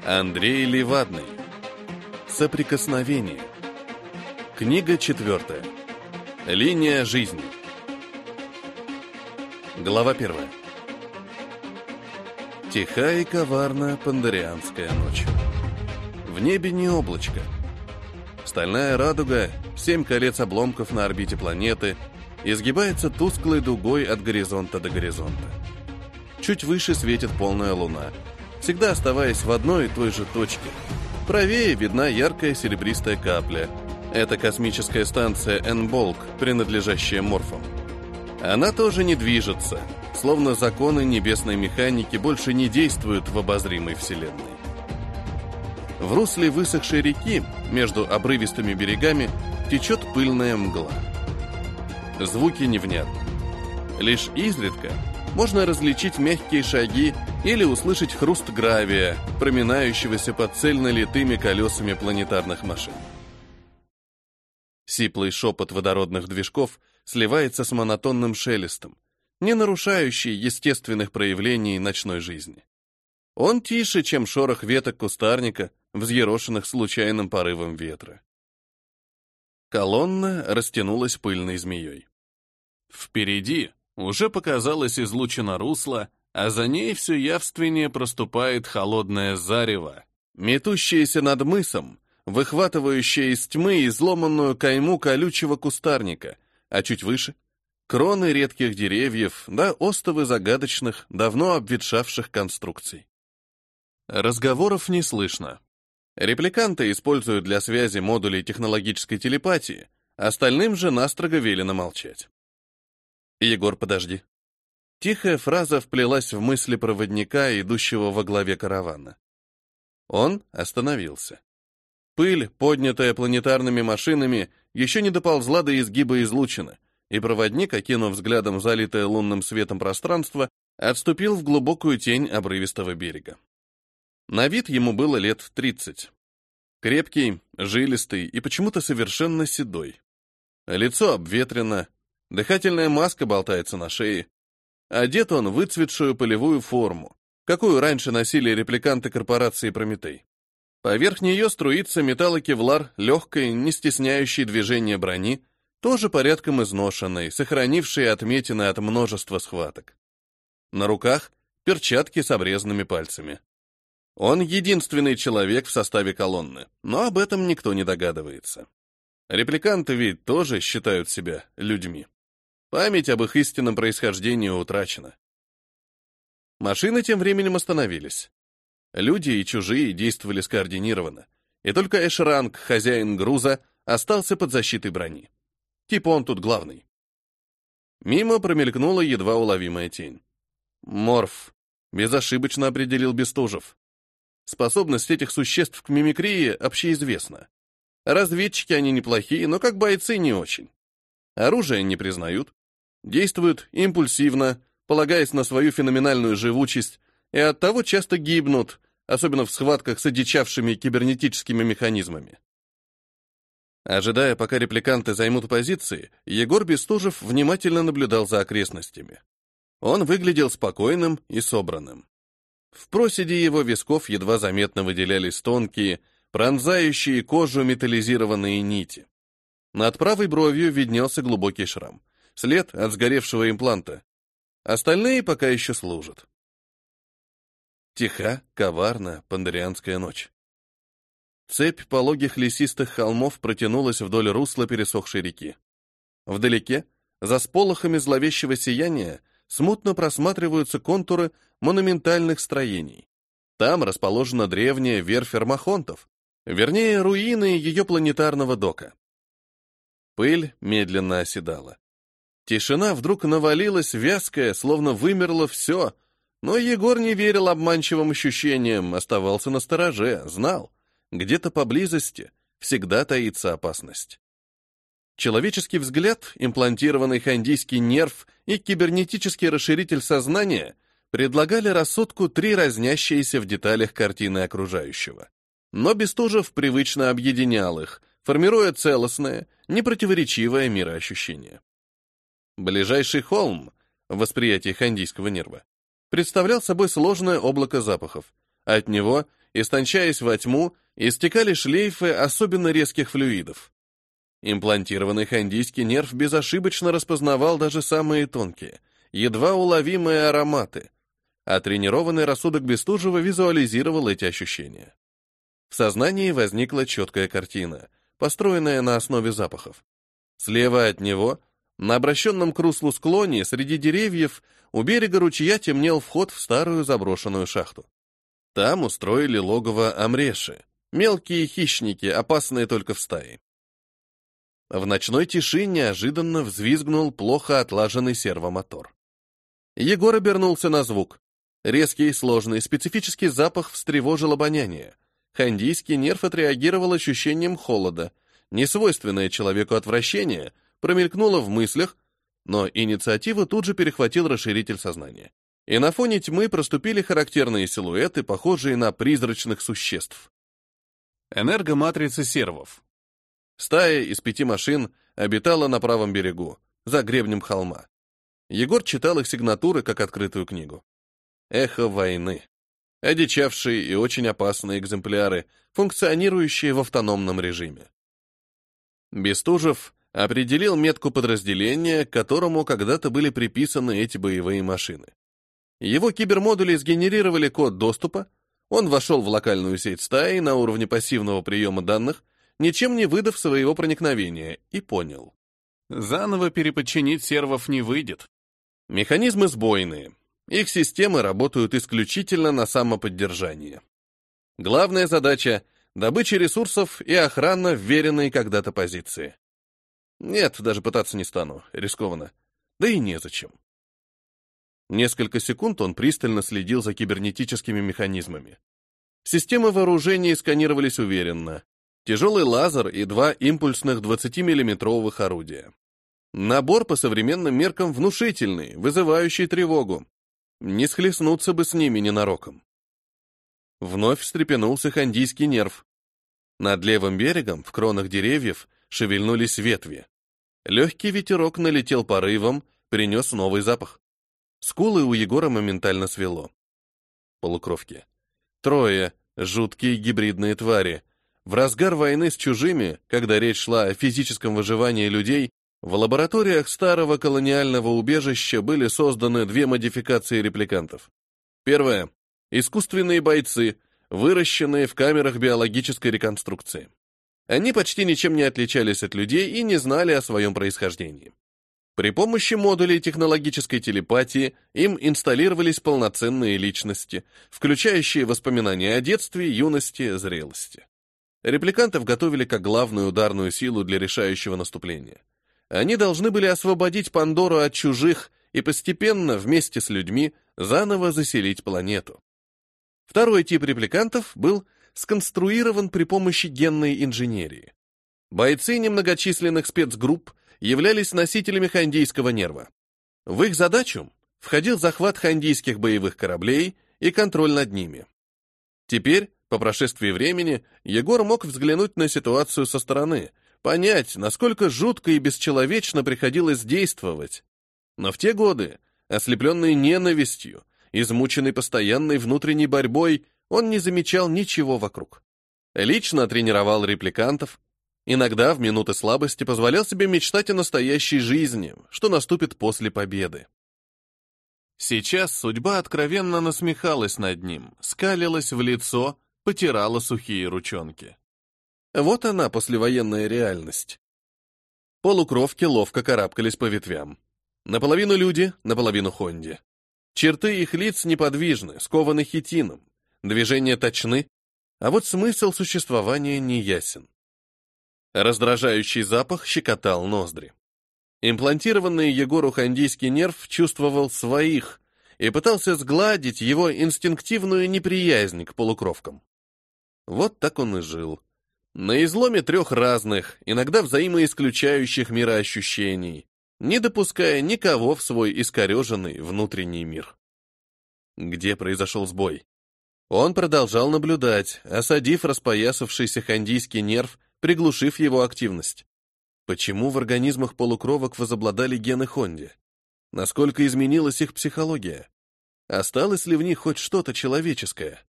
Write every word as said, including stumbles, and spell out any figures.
Андрей Левадный. Соприкосновение. Книга четвертая. Линия жизни. Глава первая. Тиха и коварна пандарианская ночь. В небе не облачко. Стальная радуга, семь колец обломков на орбите планеты, изгибается тусклой дугой от горизонта до горизонта. Чуть выше светит полная луна, всегда оставаясь в одной и той же точке. Правее видна яркая серебристая капля. Это космическая станция Энболк, принадлежащая морфам. Она тоже не движется, словно законы небесной механики больше не действуют в обозримой Вселенной. В русле высохшей реки, между обрывистыми берегами, течет пыльная мгла. Звуки невнятны. Лишь изредка можно различить мягкие шаги или услышать хруст гравия, проминающегося под цельно литыми колесами планетарных машин. Сиплый шепот водородных движков сливается с монотонным шелестом, не нарушающий естественных проявлений ночной жизни. Он тише, чем шорох веток кустарника, взъерошенных случайным порывом ветра. Колонна растянулась пыльной змеей. Впереди уже показалась излучина русла, а за ней все явственнее проступает холодное зарево, метущееся над мысом, выхватывающее из тьмы изломанную кайму колючего кустарника, а чуть выше — кроны редких деревьев да остовы загадочных, давно обветшавших конструкций. Разговоров не слышно. Репликанты используют для связи модули технологической телепатии, остальным же настрого велено молчать. «Егор, подожди». Тихая фраза вплелась в мысли проводника, идущего во главе каравана. Он остановился. Пыль, поднятая планетарными машинами, еще не доползла до изгиба излучины, и проводник, окинув взглядом залитое лунным светом пространство, отступил в глубокую тень обрывистого берега. На вид ему было лет тридцать. Крепкий, жилистый и почему-то совершенно седой. Лицо обветрено, дыхательная маска болтается на шее. Одет он в выцветшую полевую форму, какую раньше носили репликанты корпорации «Прометей». Поверх нее струится металлокевлар легкой, не стесняющей движения брони, тоже порядком изношенной, сохранившей отметины от множества схваток. На руках перчатки с обрезанными пальцами. Он единственный человек в составе колонны, но об этом никто не догадывается. Репликанты ведь тоже считают себя людьми. Память об их истинном происхождении утрачена. Машины тем временем остановились. Люди и чужие действовали скоординированно, и только Эшранг, хозяин груза, остался под защитой брони. Типа он тут главный. Мимо промелькнула едва уловимая тень. Морф, безошибочно определил Бестужев. Способность этих существ к мимикрии общеизвестна. Разведчики они неплохие, но как бойцы не очень. Оружие не признают, действуют импульсивно, полагаясь на свою феноменальную живучесть, и оттого часто гибнут, особенно в схватках с одичавшими кибернетическими механизмами. Ожидая, пока репликанты займут позиции, Егор Бестужев внимательно наблюдал за окрестностями. Он выглядел спокойным и собранным. В проседи его висков едва заметно выделялись тонкие, пронзающие кожу металлизированные нити. Над правой бровью виднелся глубокий шрам, след от сгоревшего импланта. Остальные пока еще служат. Тиха, коварна пандарианская ночь. Цепь пологих лесистых холмов протянулась вдоль русла пересохшей реки. Вдалеке, за сполохами зловещего сияния, смутно просматриваются контуры монументальных строений. Там расположена древняя верфь армахонтов, вернее, руины ее планетарного дока. Пыль медленно оседала. Тишина вдруг навалилась вязкая, словно вымерло все, но Егор не верил обманчивым ощущениям, оставался настороже, знал, где-то поблизости всегда таится опасность. Человеческий взгляд, имплантированный хандийский нерв и кибернетический расширитель сознания предлагали рассудку три разнящиеся в деталях картины окружающего. Но Бестужев привычно объединял их, формируя целостное, непротиворечивое мироощущение. Ближайший холм, в восприятии хандийского нерва, представлял собой сложное облако запахов. От него истончаясь во тьму, истекали шлейфы особенно резких флюидов. Имплантированный хандийский нерв безошибочно распознавал даже самые тонкие, едва уловимые ароматы, а тренированный рассудок Бестужева визуализировал эти ощущения. В сознании возникла четкая картина, построенная на основе запахов. Слева от него, на обращенном к руслу склоне, среди деревьев, у берега ручья темнел вход в старую заброшенную шахту. Там устроили логово амреши, мелкие хищники, опасные только в стае. В ночной тиши неожиданно взвизгнул плохо отлаженный сервомотор. Егор обернулся на звук. Резкий, сложный, специфический запах встревожил обоняние. Хандийский нерв отреагировал ощущением холода. Несвойственное человеку отвращение промелькнуло в мыслях, но инициативу тут же перехватил расширитель сознания. И на фоне тьмы проступили характерные силуэты, похожие на призрачных существ. Энергоматрица сервов. Стая из пяти машин обитала на правом берегу, за гребнем холма. Егор читал их сигнатуры как открытую книгу. Эхо войны. Одичавшие и очень опасные экземпляры, функционирующие в автономном режиме. Бестужев определил метку подразделения, к которому когда-то были приписаны эти боевые машины. Его кибермодули сгенерировали код доступа, он вошел в локальную сеть стаи на уровне пассивного приема данных, ничем не выдав своего проникновения, и понял. Заново переподчинить сервов не выйдет. Механизмы сбойные. Их системы работают исключительно на самоподдержание. Главная задача — добыча ресурсов и охрана вверенной когда-то позиции. Нет, даже пытаться не стану, рискованно. Да и незачем. Несколько секунд он пристально следил за кибернетическими механизмами. Системы вооружений сканировались уверенно. Тяжелый лазер и два импульсных двадцатимиллиметровых орудия. Набор по современным меркам внушительный, вызывающий тревогу. Не схлестнуться бы с ними ненароком. Вновь встрепенулся хандийский нерв. Над левым берегом, в кронах деревьев, шевельнулись ветви. Легкий ветерок налетел порывом, принес новый запах. Скулы у Егора моментально свело. Полукровки. Трое, жуткие гибридные твари. В разгар войны с чужими, когда речь шла о физическом выживании людей, в лабораториях старого колониального убежища были созданы две модификации репликантов. Первая — искусственные бойцы, выращенные в камерах биологической реконструкции. Они почти ничем не отличались от людей и не знали о своем происхождении. При помощи модулей технологической телепатии им инсталлировались полноценные личности, включающие воспоминания о детстве, юности, зрелости. Репликантов готовили как главную ударную силу для решающего наступления. Они должны были освободить Пандору от чужих и постепенно, вместе с людьми, заново заселить планету. Второй тип репликантов был сконструирован при помощи генной инженерии. Бойцы немногочисленных спецгрупп являлись носителями хандийского нерва. В их задачу входил захват хандийских боевых кораблей и контроль над ними. Теперь, по прошествии времени, Егор мог взглянуть на ситуацию со стороны, понять, насколько жутко и бесчеловечно приходилось действовать. Но в те годы, ослепленный ненавистью, измученный постоянной внутренней борьбой, он не замечал ничего вокруг. Лично тренировал репликантов, иногда в минуты слабости позволял себе мечтать о настоящей жизни, что наступит после победы. Сейчас судьба откровенно насмехалась над ним, скалилась в лицо, потирала сухие ручонки. Вот она, послевоенная реальность. Полукровки ловко карабкались по ветвям. Наполовину люди, наполовину хонди. Черты их лиц неподвижны, скованы хитином. Движения точны, а вот смысл существования неясен. Раздражающий запах щекотал ноздри. Имплантированный Егору хандийский нерв чувствовал своих и пытался сгладить его инстинктивную неприязнь к полукровкам. Вот так он и жил. На изломе трех разных, иногда взаимоисключающих мироощущений, не допуская никого в свой искореженный внутренний мир. Где произошел сбой? Он продолжал наблюдать, осадив распоясавшийся хандийский нерв, приглушив его активность. Почему в организмах полукровок возобладали гены хонди? Насколько изменилась их психология? Осталось ли в них хоть что-то человеческое?